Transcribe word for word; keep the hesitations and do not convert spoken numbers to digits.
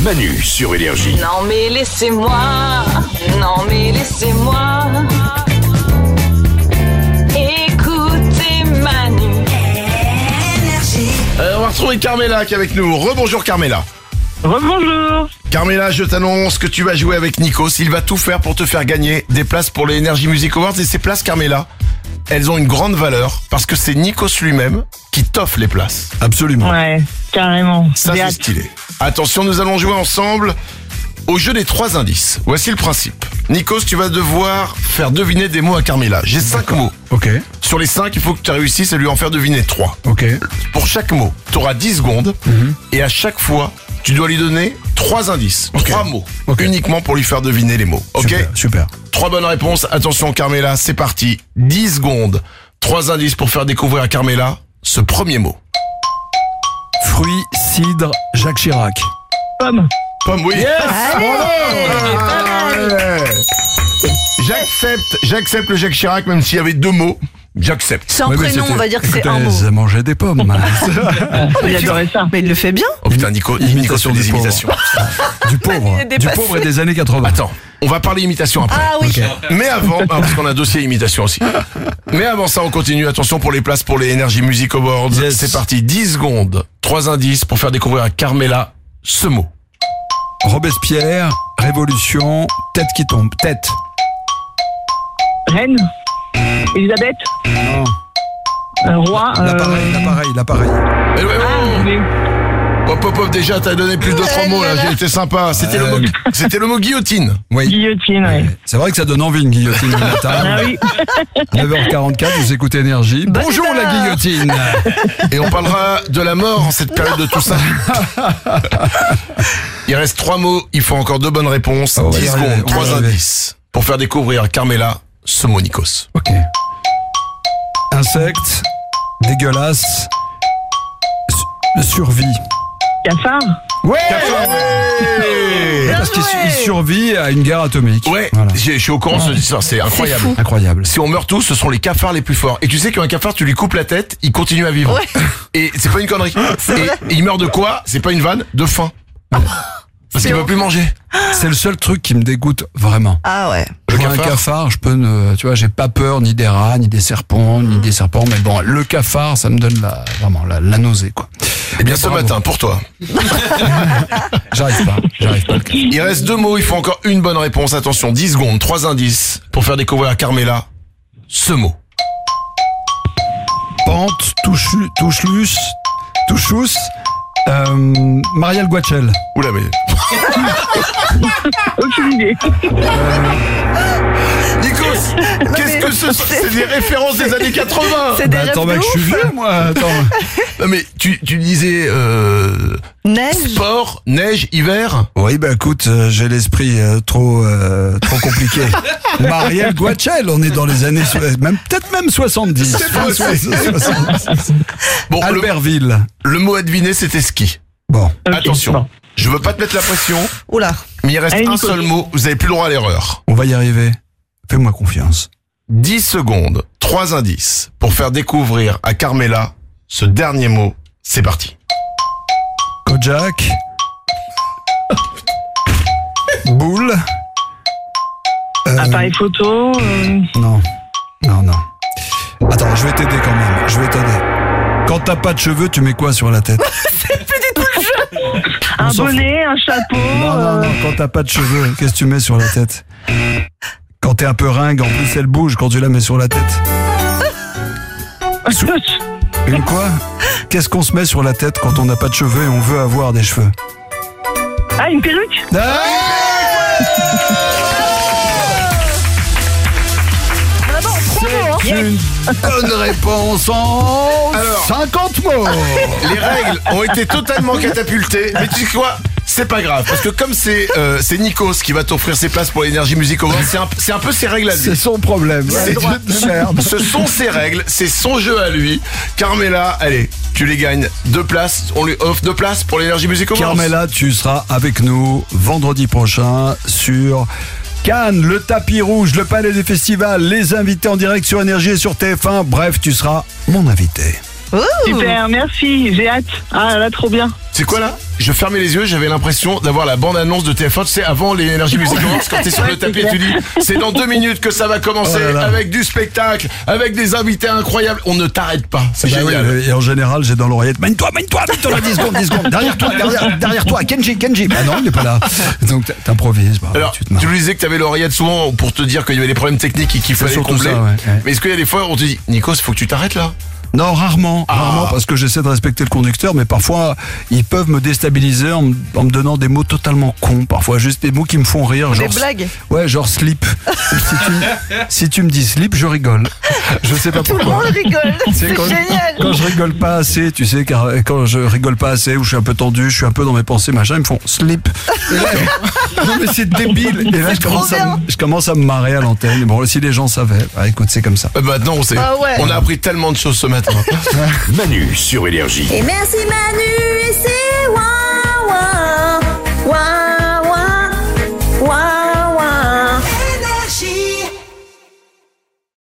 Manu sur Énergie. Non mais laissez-moi, non mais laissez-moi écoutez Manu. Euh, on va retrouver Carmela qui est avec nous. Rebonjour Carmela. Rebonjour. Carmela, je t'annonce que tu vas jouer avec Nikos. Il va tout faire pour te faire gagner des places pour les Energy Music Awards. Et ces places, Carmela, elles ont une grande valeur parce que c'est Nikos lui-même qui t'offre les places. Absolument. Ouais, carrément. Ça, J'ai c'est hâte. stylé. Attention, nous allons jouer ensemble au jeu des trois indices. Voici le principe. Nikos, tu vas devoir faire deviner des mots à Carmela. J'ai cinq mots. Ok, Sur les cinq, il faut que tu réussisses à lui en faire deviner trois. ok. Pour chaque mot, tu auras dix secondes. Et à chaque fois, tu dois lui donner trois indices. Ok. Trois mots. Ok. Uniquement pour lui faire deviner les mots. Ok? Super, super. Trois bonnes réponses. Attention Carmela, c'est parti. dix secondes. Trois indices pour faire découvrir à Carmela ce premier mot. Fruits, cidre, Jacques Chirac. Pomme. Pomme, oui. Ouais. J'accepte, j'accepte le Jacques Chirac, même s'il y avait deux mots. J'accepte. Sans Ouais, mais prénom, c'était- on va dire que c'est écoutez, un mot. elle mangeait des pommes. J'ai adoré ça. Mais il le fait bien. Oh putain, Nico, Nico Imitation sur des du pauvre. imitations. Du pauvre. Il est Du dépassé. pauvre et des années quatre-vingts. Attends, on va parler imitation après. Ah oui. Ok. Mais avant, ah, parce qu'on a un dossier imitation aussi. Mais avant ça, on continue. Attention pour les places pour les Energy Music Awards. Yes. C'est parti. dix secondes. Trois indices pour faire découvrir à Carmela ce mot. Robespierre, Révolution, tête qui tombe. Tête. Reine. Elisabeth. Non. euh, Roi. euh, L'appareil, l'appareil, l'appareil. Eh ouais, Ah, mais... Hop, hop, hop, déjà, t'as donné plus de trois mots, là. J'ai été sympa. C'était le mot, c'était le mot guillotine. Oui. Guillotine, ouais. C'est vrai que ça donne envie une guillotine le matin. Ah oui. neuf heures quarante-quatre, vous écoutez Énergie. Bonne Bonjour humeur. la guillotine. Et on parlera de la mort en cette période de tout ça. Il reste trois mots. Il faut encore deux bonnes réponses. On va y dix arriver, secondes, on va trois y arriver. indices. Pour faire découvrir à Carmela ce mot, Nikos. Ok. Insecte, dégueulasse, su- survie. Cafard. Ouais, Ouais, parce qu'il su- joué. il survit à une guerre atomique. ouais. Voilà. j'ai- je suis au courant de cette histoire. C'est incroyable. fou. Incroyable. Si on meurt tous, ce sont les cafards les plus forts. Et tu sais qu'un cafard, tu lui coupes la tête, il continue à vivre. Ouais. Et c'est pas une connerie. Et, et il meurt de quoi? C'est pas une vanne, de faim. Parce qu'il C'est veut plus manger. C'est le seul truc qui me dégoûte vraiment. Ah ouais. Je Le vois un cafard. cafard, je peux ne, tu vois, j'ai pas peur ni des rats, ni des serpents, ni des serpents, mais bon, le cafard, ça me donne la, vraiment la, la nausée, quoi. Eh bien, ce Bravo. matin, pour toi. J'arrive pas, j'arrive pas. le cafard. Il reste deux mots, il faut encore une bonne réponse. Attention, dix secondes, trois indices pour faire découvrir à Carmela ce mot. Pente, touche, touchelus, touchous, euh, Marielle Guachel. Oula, mais... Aucune idée. Nikos, qu'est-ce mais que ce sont? C'est des références des années quatre-vingts. C'est des Bah, rêves attends, de mec, je suis ouf. vieux, moi, attends. Non, mais tu, tu disais euh, Neige. sport, neige, hiver. Oui, bah écoute, euh, j'ai l'esprit euh, trop euh, trop compliqué. Marielle Guachel, on est dans les années, so- même peut-être même soixante-dix. C'est possible. soixante-dix. Bon, le, Albertville. le mot à deviner, c'était ski. Bon, Ok, Attention, bon. je veux pas te mettre la pression, Oula. mais il reste Allez, un Nico. seul mot, vous avez plus le droit à l'erreur. on va y arriver. Fais-moi confiance. dix secondes, trois indices pour faire découvrir à Carmela ce dernier mot. C'est parti. Kojak. Boule. Euh, Appareil photo. euh, Non, non, non. Attends, je vais t'aider quand même. Je vais t'aider. Quand t'as pas de cheveux, tu mets quoi sur la tête? un s'en fout. bonnet, un chapeau. Non, non, euh, non, quand t'as pas de cheveux, qu'est-ce que tu mets sur la tête? Quand t'es un peu ringue, en plus elle bouge quand tu la mets sur la tête. Une quoi? Qu'est-ce qu'on se met sur la tête quand on n'a pas de cheveux et on veut avoir des cheveux? Ah, une perruque. C'est une bonne réponse en Alors. cinquante mots. Les règles ont été totalement catapultées, mais tu sais quoi? C'est pas grave, parce que comme c'est euh, c'est Nikos qui va t'offrir ses places pour l'Energy Music Awards, c'est un, c'est un peu ses règles à lui. C'est son problème. C'est- de merde. Ce sont ses règles, c'est son jeu à lui. Carmela, allez, tu les gagnes deux places, on lui offre deux places pour l'Energy Music Awards. Carmela, tu seras avec nous vendredi prochain sur Cannes, le tapis rouge, le palais des festivals, les invités en direct sur Énergie et sur T F un. Bref, tu seras mon invité. Super, merci, j'ai hâte. Ah là, trop bien. C'est quoi là? Je fermais les yeux, j'avais l'impression d'avoir la bande-annonce de T F un, tu sais, avant les Energy Music Awards, quand t'es sur le tapis et tu dis, c'est dans deux minutes que ça va commencer, Oh là là. avec du spectacle, avec des invités incroyables. On ne t'arrête pas, c'est Bah génial. oui, et en général, j'ai dans l'oreillette, mène-toi, mène-toi, mène-toi là, dix secondes, dix secondes. Derrière toi, derrière, derrière toi, Kenji, Kenji. Ah non, il n'est pas là. Donc t'improvises. Bah, Alors, tu tu, te marres. nous disais que tu avais l'oreillette souvent pour te dire qu'il y avait des problèmes techniques et qu'il fallait surtout combler. ça, ouais, ouais. Mais est-ce qu'il y a des fois où on te dit, Nikos, il faut que tu t'arrêtes là? Non, rarement, Ah. rarement, parce que j'essaie de respecter le conducteur, mais parfois, ils peuvent me déstabiliser en, me- en me donnant des mots totalement cons, parfois juste des mots qui me font rire. Des Genre, blagues. Ouais, genre slip. si, tu, me- si tu me dis slip, je rigole. Je sais pas Tout le pourquoi. monde rigole. C'est C'est quand, génial. quand je rigole pas assez, tu sais, car quand je rigole pas assez, ou je suis un peu tendu, je suis un peu dans mes pensées, machin, ils me font slip. Et là- non mais c'est débile. Et là, je C'est trop commence, à, bien. me- je commence à me marrer à l'antenne. Et bon, si les gens savaient, bah, écoute, c'est comme ça. Euh, Maintenant, on sait. Ah ouais. On a appris tellement de choses ce matin. Manu sur Énergie. Et merci Manu